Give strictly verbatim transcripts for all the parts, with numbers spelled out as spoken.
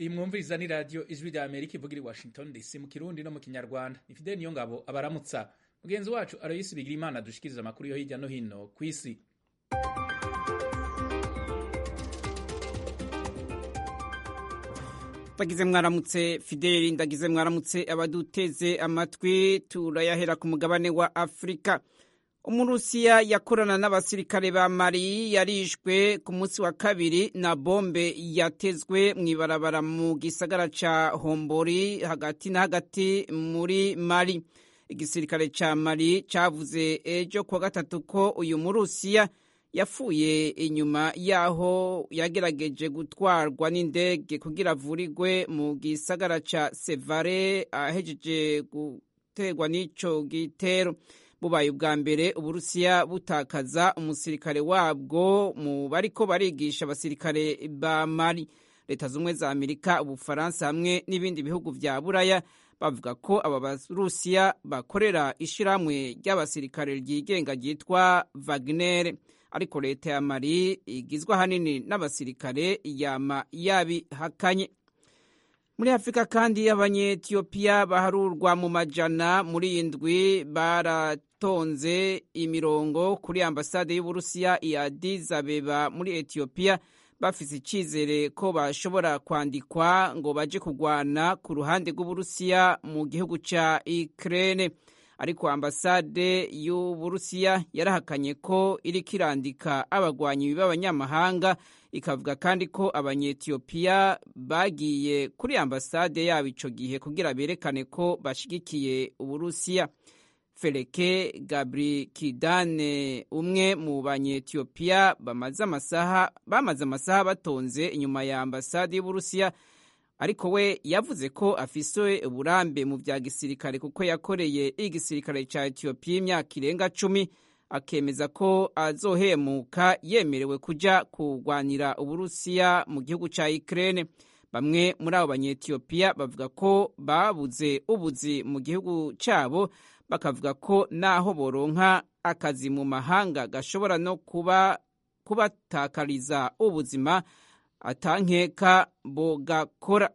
iyi mwumviriza ni radiyo ijwi rya amerika ivugira i washington dc mu kirundi no mu kinyarwanda. ni Fidel Niyongabo abaramutsa, mugenzi wacu Aloysi Bigirimana dushikiriza amakuru yo hirya no hino ku isi. Ndagize mwaramutse Fideli, ndagize mwaramutse abaduteze amatwi. Turayahera ku mugabane wa Afrika. Umurusiya yakorana n'abasirikare ba Mali yarishwe ku munsi wa kabiri na bombe yatezwe mw'ibarabara mu gisagara ca Hombori hagati na hagati muri Mali. Igisirikare ca Mali cavuze ejo kuwa gatatu ko uyu Murusiya yapfuye inyuma yaho yagerageje gutwarwa n'indege kugira avurirwe mu gisagara ca Sevare ahejeje guterwa n'ico gitero. Bubaye ubwa mbere Uburusiya butakaza umusirikare wabwo mu bariko barigisha abasirikare ba Mali. Leta zumwe za Amerika, Ubufaransa hamwe n'ibindi bihugu vya Buraya bavuga ko aba Barusiya bakorera ishiramwe ry'abasirikare ryigenga ryitwa Wagner. Ariko leta ya Mali igizwe ahanini n'abasirikare yama yabihakanye. Muri Afrika kandi Abanyetiyopiya baharurwa mu majana muri indwi baratonze imirongo kuri ambasade y'Uburusiya i Addis Abeba muri Etiyopiya bafise icizere ko bashobora kwandikwa ngo baje kugwana ku ruhande rw'Uburusiya mu gihugu ca Ukraine. Ariko ambasade y'Uburusiya yarahakanye ko iriko irandika abagwanyi b'abanyamahanga, ikavuga kandi ko Abanyetiyopiya bagiye kuri ambasade yabo ico gihe kugira berekane ko bashigikiye Uburusiya. Feleke Gabrikidane, umwe mu Banyetiyopiya bamaze amasaha bamaze amasaha batonze inyuma ya ambasade y'Uburusiya, ariko we yavuze ko afise uburambe mu vya gisirikare kuko yakoreye igisirikare ca Etiyopiya imyaka irenga cumi, akemeza ko azohemuka yemerewe kuja kugwanira Uburusiya mu gihugu ca Ukraine. Bamwe muri abo Banyetiyopiya bavuga ko babuze ubuzi mu gihugu cabo, bakavuga ko naho boronka akazi mu mahanga gashobora no kuba kubatakariza ubuzima atankeka bogakora.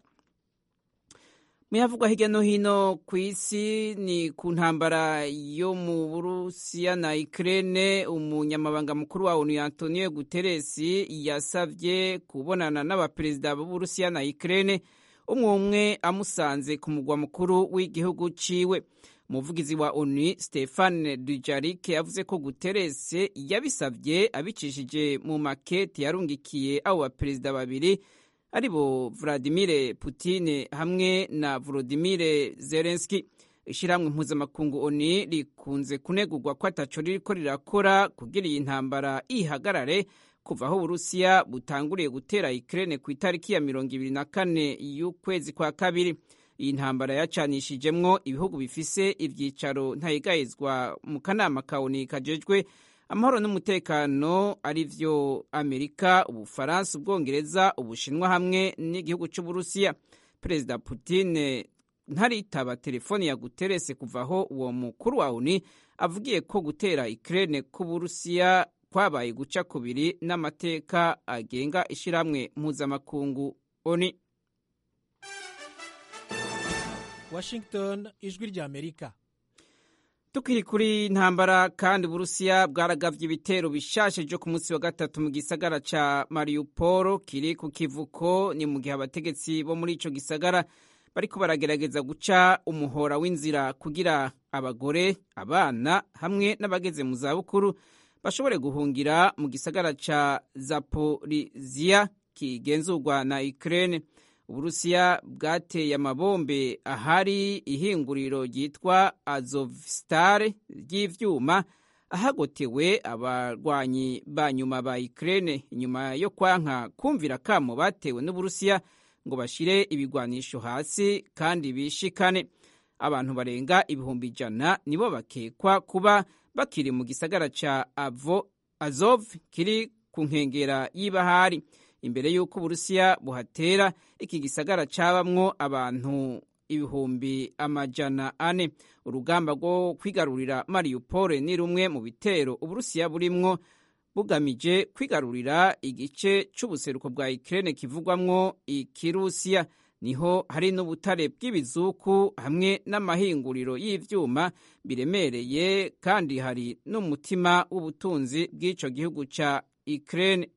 Muyavugwa hirya no hino ku isi ni ku ntambara yo mu Burusiya na Ukraine. Umunyamabanga mukuru wa ONU Antonio Guterres yasavye kubonana n'abaperezida b'Uburusiya na Ukraine, umwe umwe amusanze ku mugwa mukuru w'igihugu ciwe. Umuvugizi wa ONU Stefan Dujarric yavuze ko Guterres yabisavye abicishije mu makete yarungikiye abo baperezida babiri aribo Vladimir Putin hamwe na Volodymyr Zelensky. Ishiramwe mpuzamakungu ONU rikunze kunegurwa ko ataco ririko rirakora kugira iyi ntambara ihagarare kuva aho Uburusiya butanguriye gutera Ukraine ku itariki ya mirongo ibiri na kane y'ukwezi kwa kabiri. Iyi ntambara yacanishijemwo ibihugu bifise ivyicaro ntayigayizwa mu kanama ka ONU kajejwe amahoro n'umutekano, arivyo Amerika, Ubufaransa, Ubwongereza, Ubushinwa hamwe n'igihugu c'Uburusiya. Perezida Putin ntaritaba telefoni ya Guterres kuvaho uwo mukuru wa ONU avugiye ko gutera Ukraine ku Burusiya kwabaye guca kubiri n'amateka agenga ishiramwe mpuzamakungu ONU. Washington, ijwi rya Amerika. Tukiri kuri ntambara kandi Uburusiya bwaragavye ibitero bishashe byo ku munsi wa gatatu mu gisagara ca Mariupol kiri ku kivuko. Ni mu gihe abategetsi bo muri ico gisagara bariko baragerageza guca umuhora w'inzira kugira abagore, abana hamwe n'abageze mu zabukuru bashobore guhungira mu gisagara ca Zaporizhia kigenzurwa na Ukraine. Uburusiya bwateye amabombe ahari ihinguriro ryitwa Azovstal ry'ivyuma ahagotewe abarwanyi ba nyuma ba Ukraine inyuma yo kwanka kumvira kamo batewe n'Uburusiya ngo bashire ibigwanisho hasi kandi bishikane. Abantu barenga ibihumbi ijana nibo bakekwa kuba bakiri mu gisagara ca Avo Azov kiri ku nkengera y'ibahari. Imbere y'uko Uburusiya buhatera, iki gisagara cabamwo abantu ibihumbi amajana ane. Urugamba rwo kwigarurira Mariupol ni rumwe mu bitero Uburusiya burimwo bugamije kwigarurira igice c'ubuseruko bwa Ukraine kivugwamwo ikirusiya. Niho hari n'ubutare bw'ibizuku hamwe n'amahinguriro y'ivyuma biremereye, kandi hari n'umutima w'ubutunzi bw'ico gihugu ca Ukraine.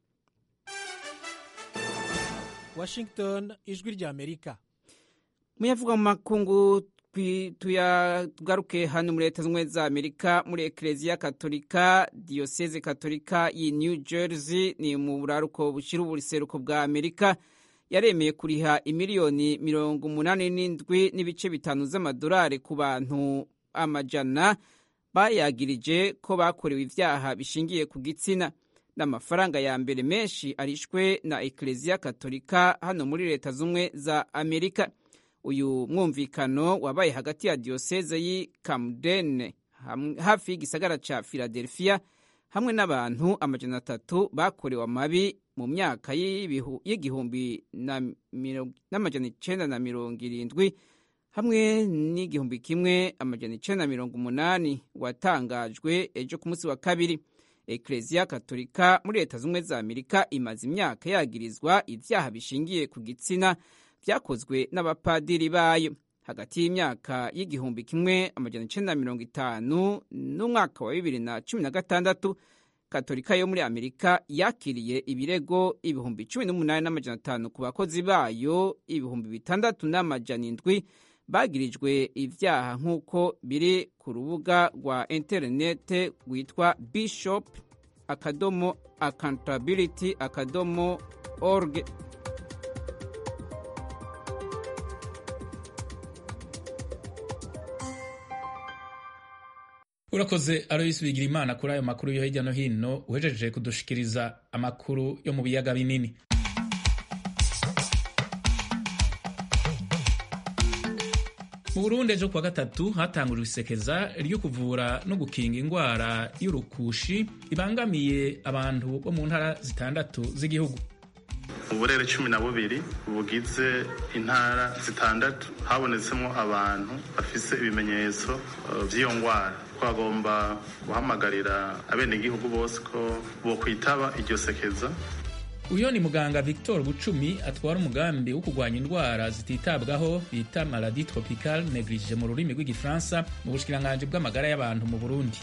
Washington, ijwi rya Amerika. Muyavuga mu makungu tuyagaruke hano muri Leta Zunze za Amerika, muri Eklezia Katolika, Diocese Katolika yi New Jersey ni mu buraruko bushira ubuseruko bwa Amerika, yaremeye kuriha imiliyoni mirongo umunani n'indwi n'ibice bitanu z'amadolari ku bantu amajana bayagirije ko bakorewe ivyaha bishingiye ku gitsina. N'amafaranga ya mbere menshi arishwe na Eklezia Katolika hano muri Leta Zunze za Amerika. Uyu mwumvikano wabaye hagati ya Diocese y'i Camden hafi y'igisagara ca Philadelphia hamwe n'abantu amajana atatu bakorewe amabi mu myaka y'igihumbi n'amajana icenda na mirongo irindwi hamwe n'igihumbi kimwe amajana icenda na mirongo umunani, watangajwe ejo ku munsi wa kabiri. Eklezia Katolika muri Leta Zunze za Amerika imaze imyaka yagirizwa ivyaha bishingiye ku gitsina vyakozwe n'abapadiri bayo hagati y'imyaka y'igihumbi kimwe amajana icenda na mirongo itanu n'umwaka wa bibiri na cumi na gatandatu. Katolika yo muri Amerika yakiriye ibirego ibihumbi cumi n'umunani n'amajana atanu ku bakozi bayo ibihumbi bitandatu n'amajana indwi bagirijwe ivyaha nk'uko biri ku rubuga rwa interinete rwitwa bishop akadomo accountability akadomo org. Urakoze Alois Bigirimana kuri ayo makuru yo hirya no hino uhejeje kudushikiriza amakuru yo mu biyaga binini. Mu Burundi ejo kuwa gatatu hatangujwe isekeza ryo kuvura no gukinga ingwara y'urukushi ibangamiye abantu bo mu ntara zitandatu z'igihugu. Uburere cumi na bubiri bugize intara zitandatu habonetsemo abantu bafise ibimenyetso vy'iyo ngwara. Twagomba guhamagarira abenegihugu bose ko bo kwitaba iryo sekeza. Uyo ni muganga Victor Bucumi atwara umugambi wo kurwanya indwara zititabwaho bita maladie tropicale négligée mu rurimi rw'igifaransa mu bushikiranganje bw'amagara y'abantu mu Burundi.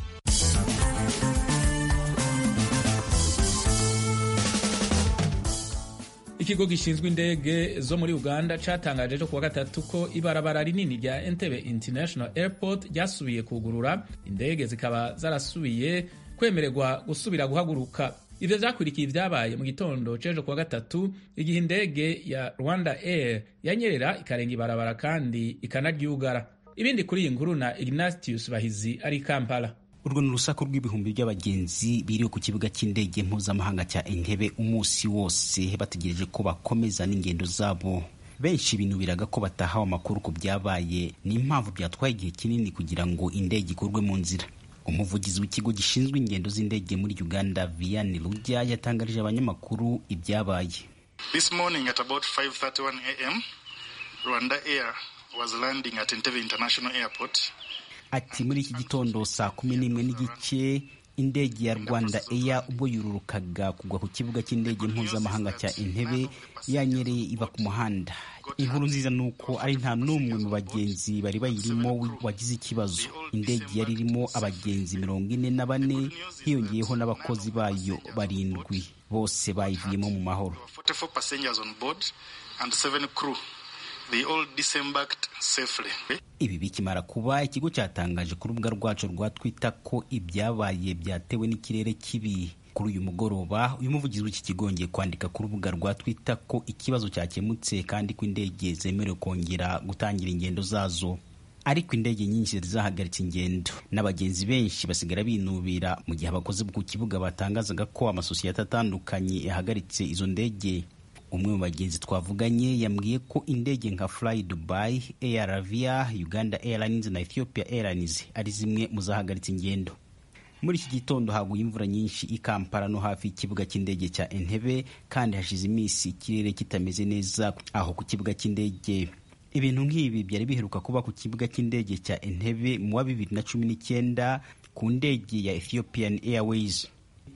Ikigo gishinzwe indege zo muri Uganda catangaje ejo kuwa gatatu ko ibarabara rinini rya Entebbe International Airport ryasubiye kugurura, indege zikaba zarasubiye kwemererwa gusubira guhaguruka. Ivyo vyakurikiye ivyabaye mu gitondo c'ejo kuwa gatatu igihe indege ya Rwanda Air yanyerera ikarenga ibarabara kandi ikanaryugara. Ibindi kuri iyi nkuru na Ignatius Bahizi ari Kampala. Urwo ni urusaku rw'ibihumbi by'abagenzi biriwe ku kibuga cy'indege mpuzamahanga cya Entebbe umunsi wose bategereje ko bakomeza n'ingendo zabo. Benshi binubiraga ko batahawe amakuru ku byabaye, n'impamvu byatwaye igihe kinini kugira ngo indege ikurwe mu nzira. Umuvugizi w'ikigo gishinzwe ingendo z'indege muri Uganda Vianney Rujya yatangarije abanyamakuru ibyabaye. This morning at about five thirty-one a m Rwanda Air was landing at Entebbe International Airport. Ati muri iki gitondo saa kumi n'imwe n'igice indege ya Rwanda Air ubwo yururukaga kugwa ku kibuga cy'indege mpuzamahanga cya Entebbe yanyereye iva ku muhanda. Inkuru nziza nuko ari nta n'umwe mu bagenzi bari bayirimo wagize ikibazo. Indege yari irimo abagenzi mirongo ine na bane hiyongeyeho n'abakozi bayo barindwi, bose bayivuyemo mu mahoro. forty-four passengers on board and seven crew. They all disembarked safely. Ibi bikimara kuba, ikigo cyatangaje ku rubuga rwacu rwa Twitter ko ibyabaye byatewe n'ikirere kibi. Kuri uyu mugoroba uyu muvugizi w'iki kigo ngiye kwandika ku rubuga rwa Twitter ko ikibazo cyakemutse kandi ko indege zemerewe kongera gutangira ingendo zazo. Ariko indege nyinshi zahagaritse ingendo n'abagenzi benshi basigara binubira mu gihe abakozi ku kibuga batangazaga ko amasosiyete atandukanye yahagaritse izo ndege. Umwe mu bagenzi twavuganye yambwiye ko indege nka Fly Dubai, Air Arabia, Uganda Airlines na Ethiopia Airlines ari zimwe mu zahagaritse ingendo. Muri iki gitondo haguye imvura nyinshi i Kampala no hafi y'ikibuga cy'indege cya Entebbe, kandi hashize iminsi ikirere kitameze neza aho ku kibuga cy'indege. Ibintu nk'ibi byari biheruka kuba ku kibuga cy'indege cya Entebbe mu wa bibiri na cumi n'icyenda ku ndege ya Ethiopian Airways.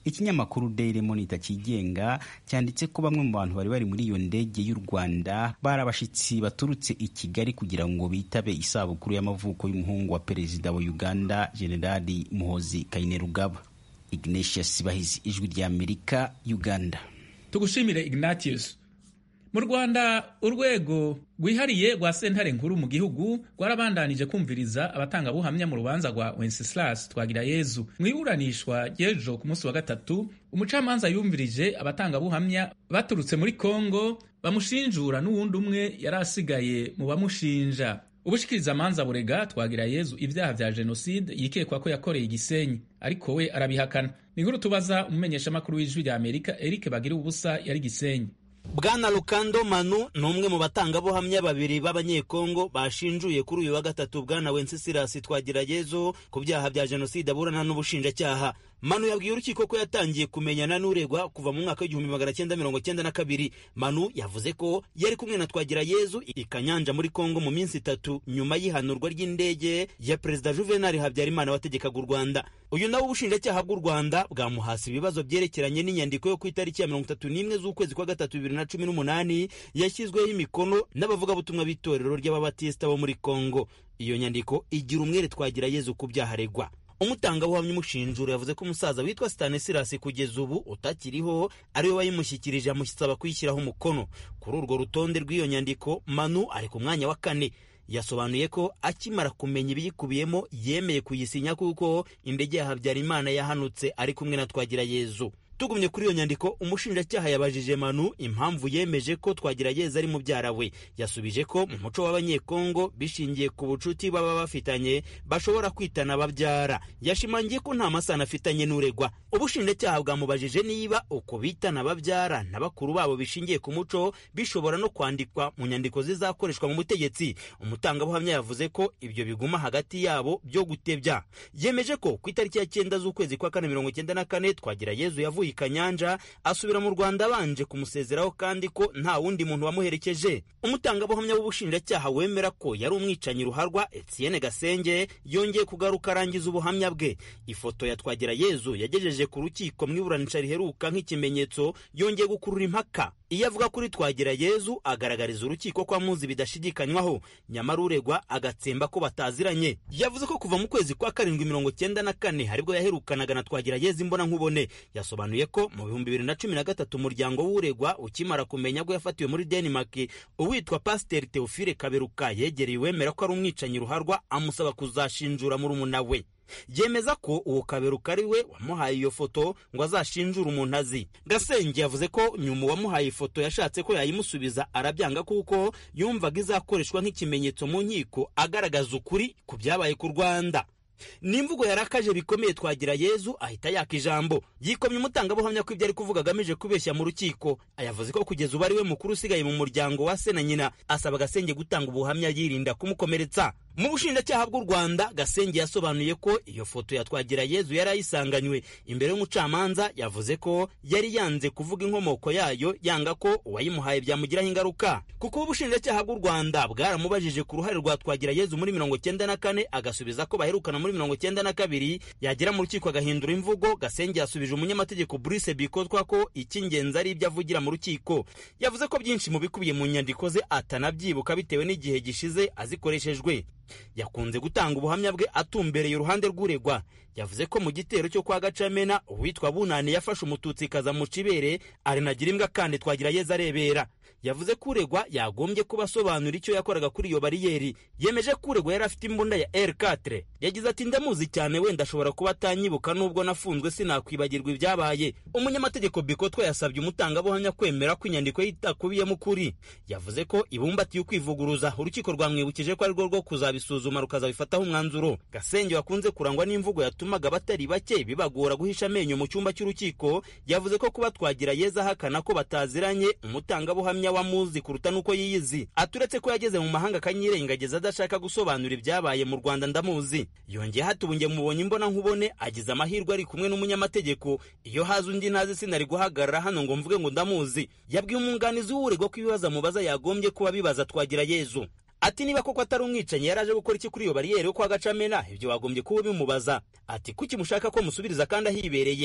Ikinyamakuru Daily Monitor kigenga cyanditse ko bamwe mu bantu bari bari muri iyo ndege y'u Rwanda bari abashitsi baturutse i Kigali kugira ngo bitabe isabukuru y'amavuko y'umuhungu wa perezida wa Uganda Generali Muhoozi Kainerugaba. Ignatius Bahizi, Ijwi rya Amerika, Uganda. Tugushimire Ignatius. Mu Rwanda urwego rwihariye rwa sentare nkuru mu gihugu rwarabandanije kumviriza abatangabuhamya mu rubanza rwa Wenceslas Twagirayezu. Mu iburanishwa ry'ejo ku munsi wa gatatu, umucamanza yumvirije abatangabuhamya baturutse muri Kongo bamushinjura n'uwundi umwe yari asigaye mu bamushinja. Ubushikirizamanza burega Twagirayezu ibyaha vya jenoside yikekwa ko yakoreye Gisenyi, ariko we arabihakana. Ni inkuru tubaza umumenyeshamakuru w'Ijwi rya Amerika Eric Bagira ubusa yari Gisenyi. Bwana Lukando Manu ni umwe mu batangabuhamya babiri b'abanyekongo bashinjuye kuri uyu wa gatatu Bwana Wenceslas Twagirayezu ku byaha bya jenoside aburana n'ubushinjacyaha. Manu yabwiye urukiko ko yatangiye kumenyana n'uregwa kuva mu mwaka w'igihumbi magana cyenda mirongo cyenda na kabiri. Manu yavuze ko yari kumwe na Twagirayezu i Kanyanja muri Kongo mu minsi itatu nyuma y'ihanurwa ry'indege ya Perezida Juvenal Habyarimana wategekaga u Rwanda. Uyu nawe ubushinjacyaha bw'u Rwanda bwamuhasi ibibazo byerekeranye n'inyandiko yo ku itariki ya mirongo itatu n'imwe z'ukwezi kwa gatatu bibiri na cumi n'umunani yashyizweho imikono n'abavugabutumwa b'itorero ry'ababatisita bo muri Kongo. Iyo nyandiko igira umwere Twagirayezu ku byaha aregwa. Umutangabuhamya umushinjura yavuze ko umusaza witwa Stanislas kugeza ubu utakiriho ari we wayimushyikirije amusaba kuyishyiraho umukono. Kuri urwo rutonde rw'iyo nyandiko Manu ari ku mwanya wa kane. Yasobanuye ko akimara kumenya ibiyikubiyemo yemeye kuyisinya kuko indege ya Habyarimana yahanutse ari kumwe na Twagirayezu. Tugumye kuri iyo nyandiko, umushinjacyaha yabajije Manu impamvu yemeje ko Twagirayezu ari mubyara we. Yasubije ko mu muco w'abanyekongo bishingiye ku bucuti baba bafitanye bashobora kwitana babyara. Yashimangiye ko nta masano afitanye n'uregwa. Ubushinjacyaha bwamubajije niba uko bitana babyara na bakuru babo bishingiye ku muco bishobora no kwandikwa mu nyandiko zizakoreshwa mu butegetsi. Umutangabuhamya yavuze ko ibyo biguma hagati yabo byo gutebya. Yemeje ko ku itariki ya cyenda z'ukwezi kwa kane mirongo cyenda na kane Twagirayezu yavuye i Kanyanja asubira mu Rwanda banje kumusezeraho kandi ko nta wundi muntu wamuherekeje. Umutangabuhamya w'ubushinjacyaha wemera ko yari umwicanyi ruharwa Etienne Gasenge yongeye kugaruka arangiza ubuhamya bwe. Ifoto ya Twagirayezu yagejeje ku rukiko mu iburanisha riheruka nk'ikimenyetso yongeye gukurura impaka. Iyo avuga kuri Twagirayezu agaragariza urukiko ko amuzi bidashidikanywaho, nyamara uregwa agatsemba ko bataziranye. Yavuze ko kuva mu kwezi kwa karindwi mirongo cyenda na kane haribwo yaherukanaga na Twagirayezu imbona nkubone. Yasobanuye ko mu bihumbi bibiri na cumi na gatatu umuryango w'uregwa ukimara kumenya ko yafatiwe muri Denmark, uwitwa Pasteur Theophile Kaberuka yegereye wemera ko ari umwicanyi ruharwa amusaba kuzashinjura murumuna we. Yemeza ko uwo Kaberuka ari we wamuhaye iyo foto ngo azashinjure umuntu azi. Gasenge yavuze ko nyuma wamuhaye ifoto yashatse ko yayimusubiza arabyanga kuko yumvaga izakoreshwa nk'ikimenyetso mu nkiko agaragaza ukuri ku byabaye ku Rwanda. Nimvugo yarakaje bikomeye Twagirayezu ahita yaka ijambo. Yikomye umutangabuhamya ko ibyo ari kuvuga agamije kubeshya mu rukiko. Ayavuze ko kugeza ubu ari we mukuru usigaye mu muryango wa se na nyina, asaba Gasenge gutanga ubuhamya yirinda kumukomeretsa. Mu bushinjacyaha bw'u Rwanda, Gasenge yasobanuye ko iyo foto ya Twagirayezu yari ayisanganywe. Imbere y'umucamanza yavuze ko yari yanze kuvuga inkomoko yayo, yanga ko uwayimuhaye byamugiraho ingaruka. Kuko ubushinjacyaha bw'u Rwanda bwaramubajije ku ruhare rwa Twagirayezu muri mirongo cyenda na kane agasubiza ko baherukana muri mirongo cyenda na kabiri, yagera mu rukiko agahindura imvugo. Gasenge yasubije umunyamategeko Bruce Bikotwa ko icy'ingenzi ari ibyo avugira mu rukiko. Yavuze ko byinshi mu bikubiye mu nyandiko ze atanabyibuka bitewe n'igihe gishize azikoreshejwe. Yakunze gutanga ubuhamya bwe atumbereye uruhande rw'uregwa. Yavuze ko mu gitero cyo kwa Gacamena uwitwa Bunani yafashe umututsi kaza mu cibere arinagira imbwa kandi Twagirayezu arebera. Yavuze ko uregwa yagombye kubasobanura icyo yakoraga kuri iyo bariyeri. Yemeje ko uregwa yari afite imbunda ya R quatre. Yagize ati ndamuzi cyane, wenda ashobora kuba atanyibuka nubwo nafunzwe sinakwibagirwa ibyabaye. Umunyamategeko Bikotwa yasabye umutangabuhamya kwemera ko inyandiko yitakubiyemo ukuri. Yavuze ko ibumbatiye ukwivuguruza. Urukiko rwamwibukije ko ari rwo rwo kuzabisuzuma rukazabifataho umwanzuro. Gasenge wakunze kurangwa n'imvugo yatumaga batari bake bibagora guhisha amenyo mu cyumba cy'urukiko, yavuze ko kuba Twagirayezu ahakana ko bataziranye umutangabuhamya wamuzi kuruta nuko yiyizi. Aturetse ko yageze mu mahanga akanyirengageza adashaka gusobanura ibyabaye mu Rwanda ndamuzi. Yongeye hatubunge mubonye imbona nkubone agize amahirwe ari kumwe n'umunyamategeko. Iyo haza undi nazi sinari guhagarara hano ngo mvuge ngo ndamuzi. Yabwiye umwunganizi w'uregwa ko ibibazo mubaza yagombye kuba bibaza Twagirayezu. Ati niba koko atari umwicanyi yaraje gukora iki kuri iyo bariyeri yo kwa Gacamena, ibyo wagombye kuba bimubaza. Ati kuki mushaka ko musubiriza kandi ahibereye?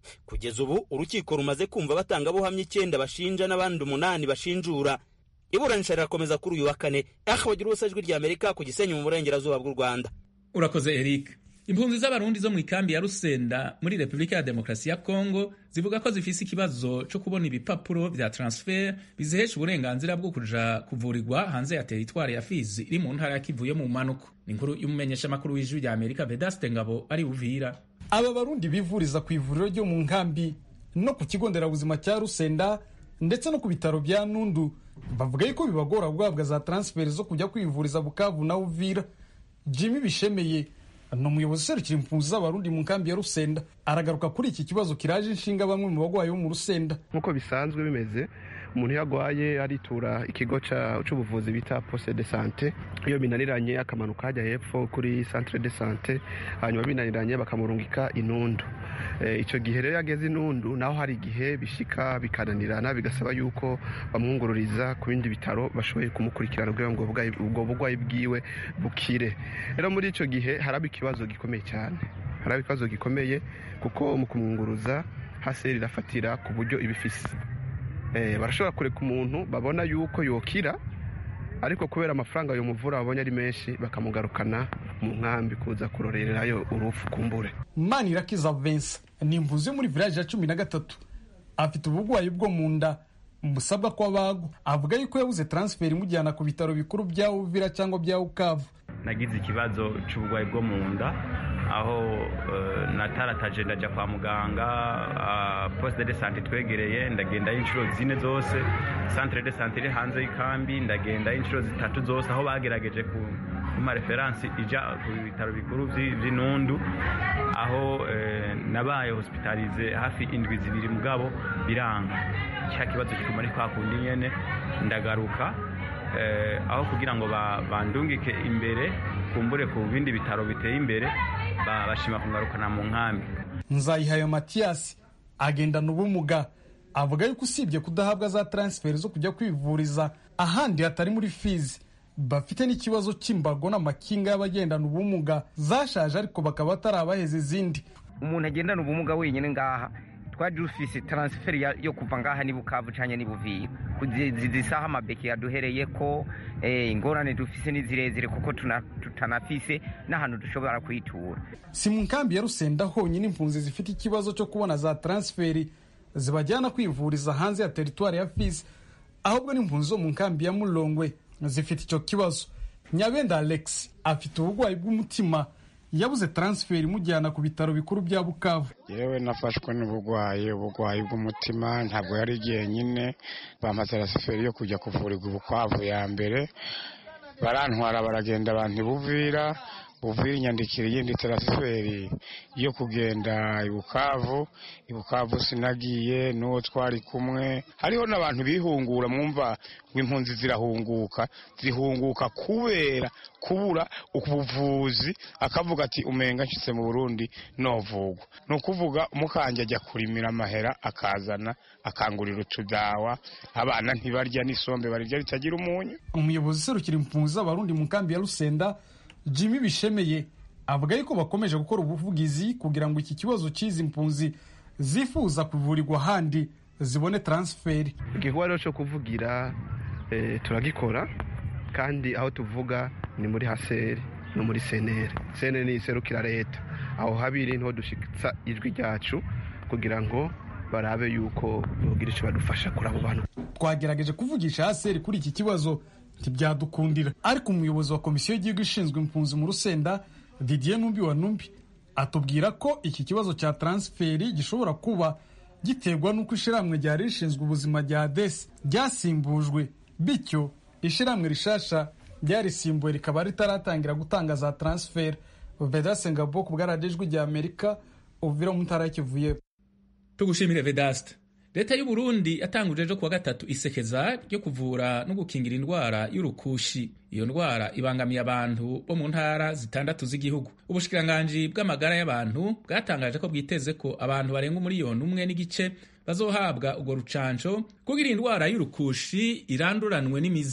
kugeza ubu urukiko rumaze kumva abatangabuhamya icyenda bashinja n'abandi umunani bashinjura. Iburanisha rirakomeza kuri uyu wa kane. Aha bagira ubusa ijwi rya Amerika ku Gisenyi mu burengerazuba bw'u Rwanda. Urakoze Eric. Impunzi z'abarundi zo mu ikambi ya Rusenda muri Republika ya Demokarasi ya Kongo zivuga ko zifise ikibazo cyo kubona ibipapuro vya transfer bizihesha uburenganzira bwo kuja kuvurirwa hanze ya teritwari ya Fizi iri mu ntara ya Kivu yo mu manuko. Ni inkuru y'umumenyesha makuru w'ijwi rya Amerika Vedaste Ngabo ari Uvira. Aba barundi bivuriza ku ivuriro ryo mu nkambi no ku kigo nderabuzima cya Rusenda ndetse no ku bitaro bya Nundu bavuga yuko bibagora guhabwa za transfer zo kujya kwivuriza Bukavu na Uvira. Jimmy Bishemeye no muyobozi userukira impunzi z'abarundi mu nkambi ya Rusenda aragaruka kuri iki kibazo kiraje inshinga bamwe mu bagwayi bo mu Rusenda. Nkuko bisanzwe bimeze, umuntu yagwaye aritura ikigo c'ubuvuzi bita poste de santé, iyo binaniranye akamanuka hajya hepfo kuri centre de santé, hanyuma binaniranye bakamurungika Inundu. E, ico gihe rero yageze Inundu naho hari igihe bishika bikananirana bigasaba yuko bamwungururiza ku bindi bitaro bashoboye kumukurikirana kugira ngo ubwo bugwayi bwiwe bukire. Rero muri ico gihe haraba ikibazo gikomeye cyane, haraba ikibazo gikomeye kuko mu kumwunguruza hase rirafatira ku buryo ibifise. Eh, barashobora kureka umuntu babona yuko yokira, ariko kubera amafaranga yo muvura babonye ari menshi bakamugarukana mu nkambi kuza kurorerayo urufu kumbure. Manirakiza Vincent ni impunzi muri village ya cumi na gatatu, afite ubugwayi bwo mu nda musabwa kwa bago, avuga yuko yabuze transfer imujyana ku bitaro bikuru bya Uvira cyangwa bya Ukavu. Nagize ikibazo cy'ubugwayi bwo mu nda aho uh, natarataje ndaja kwa muganga uh, poste de santé twegereye, ndagenda inshuro zine zose, centre de santé iri hanze y'ikambi ndagenda inshuro zitatu zose, aho bagerageje ku kuma reference ija ku bitaro bikuru by'Inundu, aho uh, nabaye hospitalize hafi indwi zibiri mugabo biranga. Cya kibazo kiguma ari kwa kundi nyene ndagaruka uh, aho kugira ngo bandungike imbere kumbure ku bindi bitaro biteye imbere bashima kungarukana mu nkambi. Nzayihayo Mathias agendana ubumuga avuga yuko usibye kudahabwa za transfer zo kujya kwivuriza ahandi hatari muri Fizi, bafite n'ikibazo cy'imbago n'amakinga y'abagendana ubumuga zashaje ariko bakaba batarabaheze izindi. Umuntu agendana ubumuga wenyine ngaha twaje ufise transfer yo kuva ngaha ni Bukavu canye ni Buvira kuzisaha amabeki yaduhereye ko eh, ingorane dufise n'izirezire kuko tutanafise n'ahantu dushobora kwitura. Si mu nkambi ya Rusenda honyine impunzi zifite ikibazo cyo kubona za transferi zibajyana kwivuriza hanze ya teritwari ya Fizi, ahubwo n'impunzi zo mu nkambi ya Mulongwe zifite icyo kibazo. Nyabenda Alex afite ubugwayi bw'umutima, yabuze transfer imujyana ku bitaro bikuru bya Bukavu. Yewe nafashwe n'ubugwayi ubugwayi bw'umutima, ntabwo yari igihe nyine bamaze transfer yo kujya kuvurirwa Bukavu ya mbere, barantwara baragenda abantu Buvira Buvira inyandikira yindi transfer yo kugenda Bukavu. Bukavu sinagiye n'uwo twari kumwe, hariho n'abantu bihungura, mwumva impunzi zirahunguka zihunguka kubera kubura ubuvuzi, akavuga ati umenga nshitse mu Burundi novugwa. No kuvuga umukanje ajya kurimira amahera akazana akangurira utudawa, abana ntibarya n'isombe barirya ritagira umunyu. Umuyobozi serukira impunzi z'abarundi mu nkambi ya Rusenda Jimmy Bishemeye avuga yuko bakomeje gukora ubuvugizi kugira ngo iki kibazo cizi impunzi zifuza kuvurirwa handi zibone transfer. Igihwaro cyo kuvugira eh, turagikora kandi aho tuvuga ni muri Haseri no muri Senere. Senere ni serukira leta, aho habiri nto dushikitsa ijwi ryacu kugira ngo barabe yuko bogira icyo badufasha kuri abo bantu. Twagerageje kuvugisha Haseri kuri iki kibazo ntibyadukundira, ariko umuyobozi wa komisiyo y'igihugu ishinzwe impunzi mu Rusenda Didier Numbi wa Numbi atubwira ko iki kibazo cya transferi gishobora kuba giterwa n'uko ishiramwe ryari rishinzwe ubuzima rya D E S ryasimbujwe, bityo ishiramwe rishasha ryarisimbuye rikaba ritaratangira gutanga za transfer. Vedaste Ngabo ku bwaradejwe rya Amerika Uvira mu ntara y'Kivu. Tugushimire Vedaste. Leta y'u Burundi yatanguje ejo kuwa gatatu isekeza ryo kuvura no gukingira indwara y'urukushi. Iyo ndwara ibangamiye abantu bo mu ntara zitandatu z'igihugu. Ubushikiranganji bw'amagara y'abantu bwatangaje ko bwiteze ko abantu barenga umuriyoni umwe n'igice bazohabwa ubwo rucanco kugira indwara y'urukushi iranduranwe n'imizi.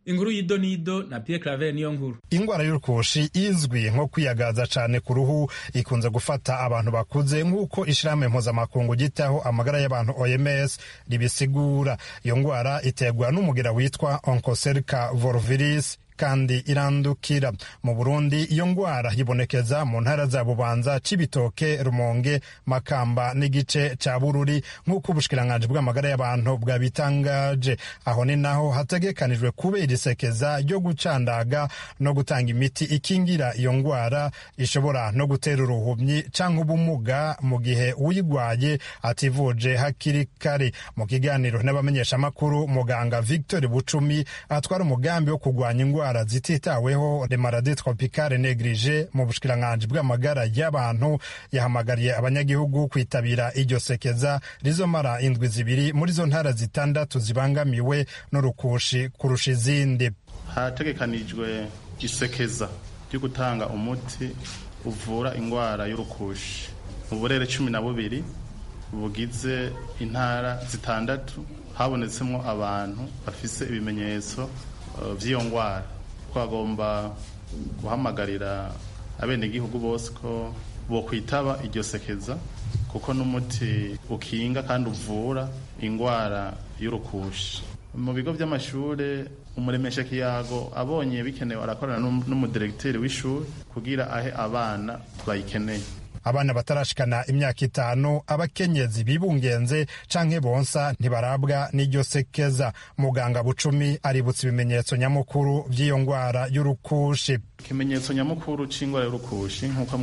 inkuru y'idonido na Pierre Claver niyo nkuru. Ingwara y'urukushi izwi nko kwiyagaza cane ku ruhu ikunze gufata abantu bakuze nk'uko ishirahamwe mpuzamakungu gitaho amagara y'abantu O M S ribisigura. Iyo ngwara iterwa n'umugera witwa Onchocerca volviris kandi irandukira. Mu Burundi iyo ngwara yibonekeza mu ntara za Bubanza, Cibitoke, Rumonge, Makamba n'igice ca Bururi nk'uko ubushikiranganje bw'amagara y'abantu bwabitangaje. Aho ni naho hategekanijwe kubera isekeza ryo gucandaga no gutanga imiti ikingira iyo ngwara ishobora no gutera uruhumyi canke ubumuga mu gihe uyigwaye ativuje hakiri kare. Mu kiganiro n'abamenyeshamakuru, muganga Victor Bucumi atwara umugambi wo kugwanya ingwara zititaweho les maladies tropicales négligées mu bushikiranganje bw'amagara y'abantu yahamagariye abanyagihugu kwitabira iryo sekeza rizomara indwi zibiri muri zo ntara zitandatu zibangamiwe n'urukushi kurusha izindi. Hategekanijwe isekeza ryo gutanga umuti uvura ingwara y'urukushi mu burere cumi na bubiri bugize intara zitandatu, habonetsemo abantu bafise ibimenyetso vy'iyo ngwara. Twagomba guhamagarira abenegihugu bose ko bo kwitaba iryo sekeza kuko n'umuti ukinga kandi uvura ingwara y'urukushi. Mu bigo by'amashure umuremesha kiyago abonye bikenewe arakorana n'umudirekiteri w'ishuri kugira ahe abana bayikeneye. Abana batarashikana imyaka itanu, abakenyezi bibungenze canke bonsa ntibarabwa n'iryo sekeza. Muganga Bucumi aributsa ibimenyetso nyamukuru vy'iyo ngwara y'urukushi. Ikimenyetso nyamukuru c'ingwara y'urukushi nk'uko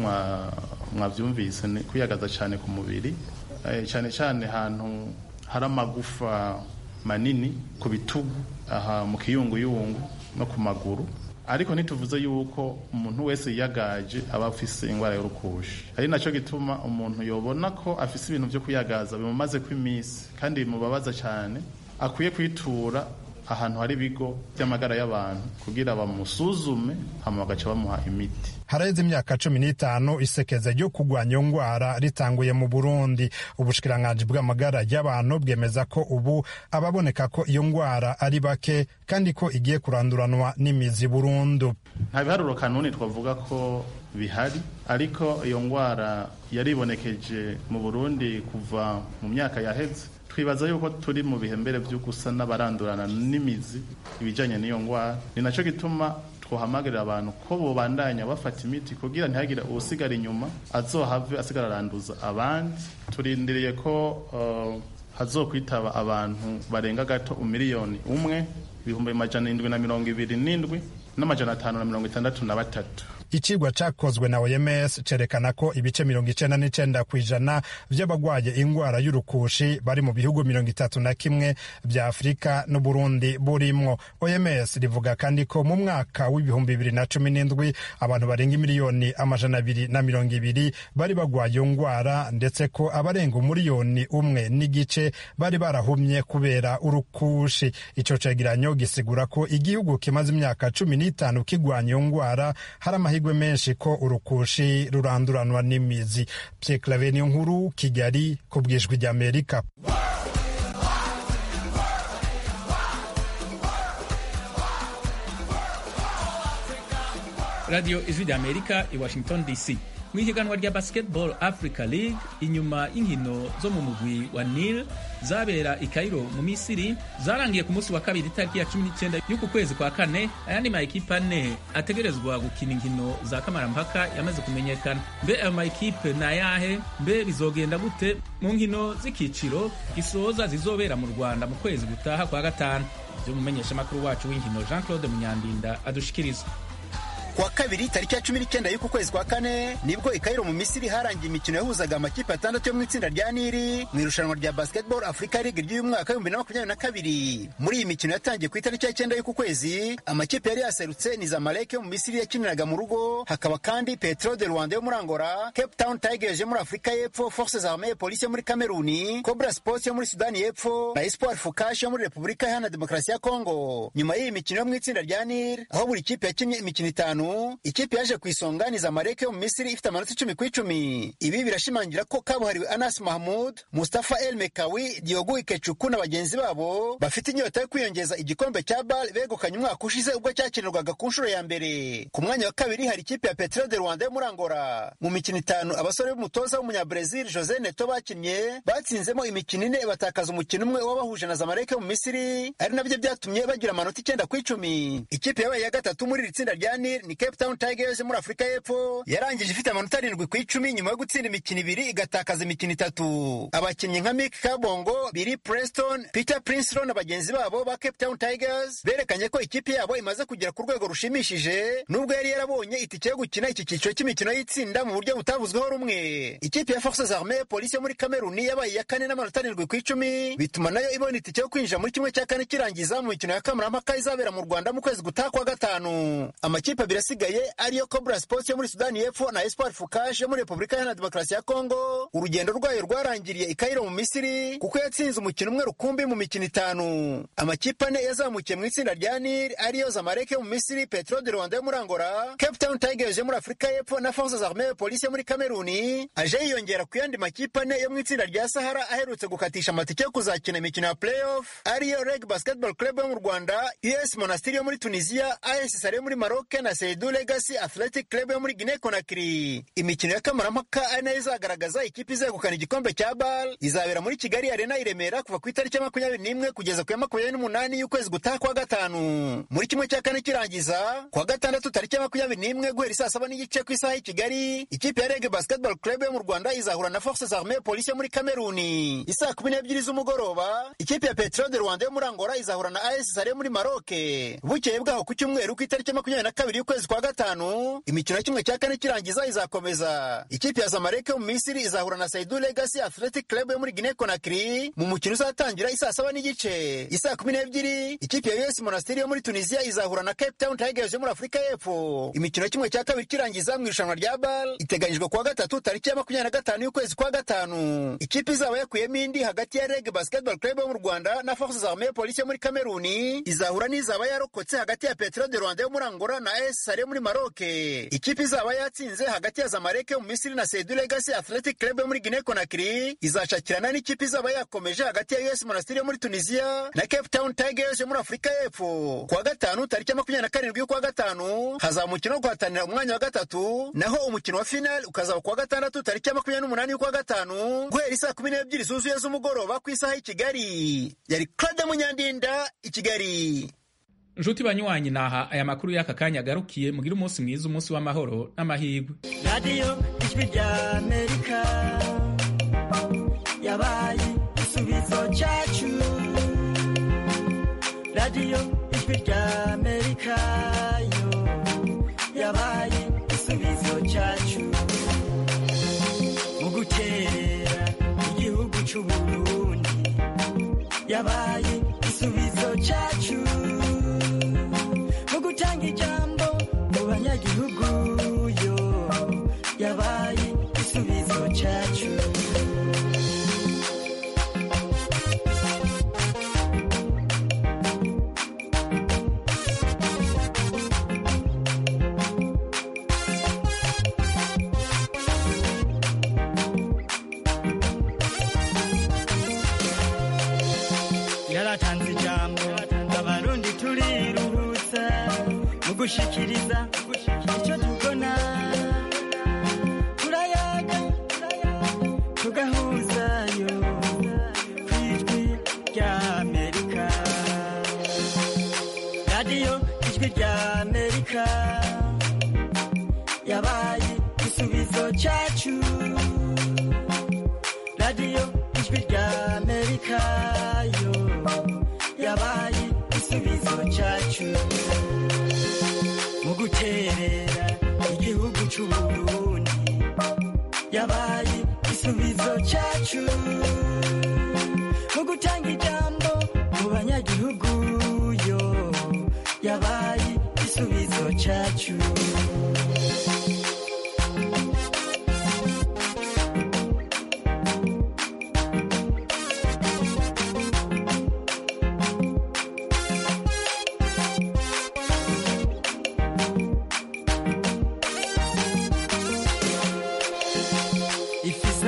mwavyumvise ni kuyagaza cane ku mubiri, cane cane hantu hari amagufa manini ku bitugu, aha mu kiyunguyungu no ku maguru. Ariko ntituvuze yuko umuntu wese yiyagaje aba afise ingwara y'urukushi. Ari naco gituma umuntu yobona ko afise ibintu vyo kuyagaza bimumaze kw'imisi kandi bimubabaza cyane, akwiye kwitura ahantu hari ibigo by'amagara y'abantu kugira bamusuzume hama bagaca bamuha imiti. Haraheze imyaka cumi n'itanu isekeza ryo kugwanya iyo ngwara ritanguye mu Burundi. Ubushikiranganje bw'amagara y'abantu bwemeza ko ubu ababoneka ko iyo ngwara ari bake kandi ko igiye kuranduranwa n'imizi burundu. Nta biharuro kanuni twavuga ko bihari, ariko iyo ngwara yaribonekeje mu Burundi kuva mu myaka yaheze. Twibaza yuko turi mu bihe mbere vyo gusa n'abarandurana n'imizi ibijanye n'iyo ngwara. Ni naco gituma twohamagarira abantu ko bobandanya bafata imiti kugira ntihagire usigara inyuma azohave asigara aranduza abandi. Turindiriye ko uh, hazokwitaba abantu barenga gato umiliyoni umwe, ibihumbi amajana indwi na mirongo ibiri n'indwi n'amajana atanu na mirongo itandatu na batatu. Icigwa cakozwe na O M S cerekana ko ibice mirongo icenda n'icenda kw'ijana vy'abagwaye ingwara y'urukushi bari mu bihugu mirongo itatu na kimwe vya Afrika n'Uburundi burimwo. O M S rivuga kandi ko mu mwaka w'ibihumbi bibiri na cumi n'indwi abantu barenga miliyoni amajana abiri na mirongo ibiri bari bagwaye iyo ngwara, ndetse ko abarenga umuriyoni umwe n'igice bari barahumye kubera urukushi. Ico cegeranyo gisigura ko igihugu kimaze imyaka cumi n'itanu kigwanya iyo ngwara hari amahirwe menshi ko urukushi ruranduranwa n'imizi. Pierre Claver niyo nkuru, Kigali, ku bw'ijwi ry'Amerika. Radio Ijwi ry'Amerika i Washington D C. Mwihiganwa rya Basketball Africa League, inyuma y'inkino zo mu mugwi wa Nil zabera i Cairo mu Misiri zarangiye ku munsi wa kabiri tariki ya cumi n'icenda y'uku kwezi kwa kane. Ayandi ma ekipe ane ategerezwa gukina inkino za kamarampaka yamaze kumenyekana. Mbe ayo ma ekipe na yahe? Mbe bizogenda gute mu nkino z'ikiciro gisoza zizobera mu Rwanda mu kwezi gutaha kwa gatanu? Ivyo mumenyesha makuru wacu w'inkino Jean Claude Munyandinda adushikiriza. Kwa kabiri tariki ya cumi n'icyenda y'uku kwezi kwa kane nibwo i Cairo mu Misiri harangiye imikino yahuzaga amakipe atandatu yo mu itsinda rya Nili mu irushanwa rya Basketball Africa League ry'uyu mwaka w'ibihumbi bibiri na makumyabiri na kabiri. Muri iyi mikino yatangiye ku itariki ya cyenda y'uku kwezi, amakipe yari yaserutse ni Zamalek yo mu Misiri yakiniraga mu rugo, hakaba kandi Petro de Rwanda yo muri Angola, Cape Town Tigers yo muri Afrika y'Epfo, Forces Armées Police yo muri Cameroon, Cobra Sports yo muri Sudani y'Epfo na Espoir Fukash yo muri Repubulika Iharanira Demokarasi ya Kongo. Nyuma y'iyi mikino yo mu itsinda rya Nili, aho buri kipe yakinnye imikino itanu, gatanu ikipe yaje ku isonga ni Zamalek yo mu Misiri ifite amanota icumi ku icumi. Ibi birashimangira ko kabuhariwe Anas Mahmoud, Mustafa El Mekawi, Diogo Ikechuku na bagenzi babo bafite inyota yo kwiyongeza igikombe cya B A L begukanye umwaka ushize ubwo cyakinirwaga ku nshuro ya mbere. Ku mwanya wa kabiri hari ikipe ya Petro de Rwanda yo muri Angola. Mu mikino itanu abasore b'umutoza w'umunyabrazil Jose Neto bakinnye batsinzemo imikino ine batakaza umukino umwe wabahuje na Zamalek yo mu Misiri, ari nabyo byatumye bagira amanota icyenda ku icumi. Ikipe yabaye ya gatatu muri iri tsinda rya Nil ni Cape Town Tigers muri Afurika y'Epfo, yarangije ifite amanota arindwi ku icumi nyuma yo gutsinda imikino ibiri igatakaza imikino itatu. Abakinnyi nka Mick Kabongo, Billy Preston, Peter Princeton na bagenzi babo ba Cape Town Tigers berekanye ko ikipe yabo imaze kugera ku rwego rushimishije nubwo yari yarabonye itike yo gukina iki cyiciro cy'imikino y'itsinda mu buryo butavuzweho rumwe. Ikipe ya Forces Armées Police yo muri Cameroon yabaye ya kane n'amanota arindwi ku icumi, bituma nayo ibona itike yo kwinjira muri kimwe cya kane kirangiza mu mikino ya kamarampaka izabera mu Rwanda mu kwezi gutaha kwa gatanu. Amakipe abiri asigaye ariyo Cobra Sports yo muri Sudani y'Epfo na Espoir Fukash yo muri Repubulika Iharanira Demokarasi ya Kongo. Urugendo rwayo rwarangiriye i Cairo mu Misiri kuko yatsinze umukino umwe rukumbi mu mikino itanu. Amakipe ane yazamukiye mu itsinda rya Nil ariyo Zamalek yo mu Misiri, Petro de Rwanda yo muri Angola, Cape Town Tigers yo muri Afurika y'Epfo na Forces Armées Police yo muri Cameroon, aje yiyongera ku yandi makipe ane yo mu itsinda rya Sahara aherutse gukatisha amatike yo kuzakina imikino ya playoff ariyo Reg Basketball Club yo mu Rwanda, U S Monastir yo muri Tunisia, A S Sare yo muri Maroc na Seydou Legacy Athletic Club yo muri Guinea Conakry. Imikino ya kamarampaka ari nayo izagaragaza ikipe izegukana igikombe cya B A L izabera muri Kigali Arena i Remera kuva ku itariki ya makumyabiri n'imwe kugeza ku ya makumyabiri n'umunani y'ukwezi gutaha kwa gatanu. Muri kimwe cya kane kirangiza kwa gatandatu tariki ya makumyabiri n'imwe guhera saa saba n'igice ku isaha y'i Kigali, ikipe ya Reg Basketball Club yo mu Rwanda izahura na Forces Armées Police yo muri Cameroon. Isaa kumi n'ebyiri z'umugoroba ikipe ya Petro de Rwanda yo muri Angola izahura na A S Sare yo muri Maroc. Bukeye bwaho ku cyumweru ku itariki ya makumyabiri na kabiri y'ukwezi kwa gatanu imikino ya kimwe cya kane kirangiza izakomeza. Ikipe ya Zamalek yo mu Misiri izahura na Seydou Legacy Athletic Club yo muri Guinea Conakry mu mukino uzatangira isaa saba n'igice. Isaa kumi n'ebyiri ikipe ya U S Monastir yo muri Tunisia izahura na Cape Town Tigers yo muri Afurika y'Epfo. Imikino ya kimwe cya kabiri kirangiza mu irushanwa rya B A L iteganyijwe kuwa gatatu tariki ya makumyabiri na gatanu y'ukwezi kwa gatanu. Ikipe izaba yakuyemo indi hagati ya Reg Basketball Club yo mu Rwanda na Forces Armées Police yo muri Cameroon izahura n'izaba yarokotse hagati ya Petro de Rwanda yo muri Angola na A S Sare yo muri Maroc. Ikipe izaba yatsinze hagati ya Zamalek yo mu Misiri na Seydou Legacy Athletic Club yo muri Guinea Conakry izacakirana n'ikipe izaba yakomeje hagati ya U S Monastir yo muri Tunisia na Cape Town Tigers yo muri Afurika y'Epfo. Kuwa gatanu tariki ya makumyabiri na karindwi y'ukwa gatanu hazaba umukino wo guhatanira umwanya wa gatatu, naho umukino wa final ukazaba kuwa gatandatu tariki ya makumyabiri n'umunani y'ukwa gatanu guhera isaa kumi n'ebyiri zuzuye z'umugoroba ku isaha y'i Kigali. Yari Claude Munyandinda i Kigali. Nshuti banywanyi, naha aya makuru y'aka kanya agarukiye. Mugira umunsi mwiza, umunsi w'amahoro n'amahirwe. Radio Ijwi rya Amerika yabaye igisubizo cyacu. Radio Ijwi rya Amerika yo yabaye igisubizo cyacu mu guterera igihugu cy'u Burundi, yabaye igisubizo cyacu mu gutanga ijambo mu banyagihugu yo yabaye igisubizo cyacu. Yaratanze ijambo abarundi turiruhutsa mu gushikiriza icyo tubona, turayaga tugahuzayo ku Ijwi rya Amerika. Radio Ijwi rya Amerika yabaye igisubizo cyacu. Radio Ijwi rya Amerika yo yabaye igisubizo cyacu mu guterera igihugu cy'u Burundi, yabaye igisubizo cyacu mu gutanga ijambo mu banyagihugu yo yabaye igisubizo cyacu.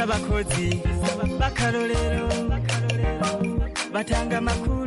abakozi b'akarorero batanga amakuru